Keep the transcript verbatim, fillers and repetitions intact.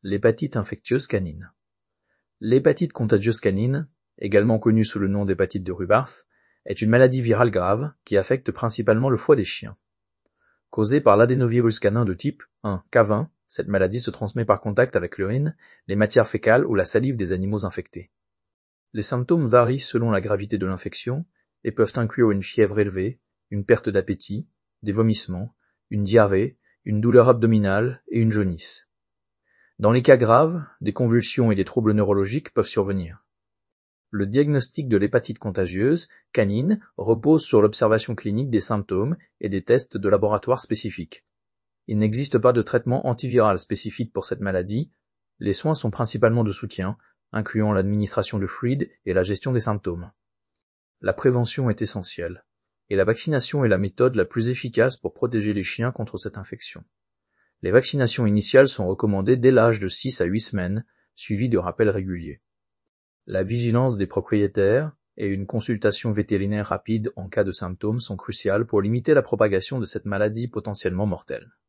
L'hépatite infectieuse canine. L'hépatite contagieuse canine, également connue sous le nom d'hépatite de Rubarth, est une maladie virale grave qui affecte principalement le foie des chiens. Causée par l'adénovirus canin de type un K vingt, cette maladie se transmet par contact avec l'urine, les matières fécales ou la salive des animaux infectés. Les symptômes varient selon la gravité de l'infection et peuvent inclure une fièvre élevée, une perte d'appétit, des vomissements, une diarrhée, une douleur abdominale et une jaunisse. Dans les cas graves, des convulsions et des troubles neurologiques peuvent survenir. Le diagnostic de l'hépatite contagieuse canine repose sur l'observation clinique des symptômes et des tests de laboratoire spécifiques. Il n'existe pas de traitement antiviral spécifique pour cette maladie. Les soins sont principalement de soutien, incluant l'administration de fluides et la gestion des symptômes. La prévention est essentielle, et la vaccination est la méthode la plus efficace pour protéger les chiens contre cette infection. Les vaccinations initiales sont recommandées dès l'âge de six à huit semaines, suivies de rappels réguliers. La vigilance des propriétaires et une consultation vétérinaire rapide en cas de symptômes sont cruciales pour limiter la propagation de cette maladie potentiellement mortelle.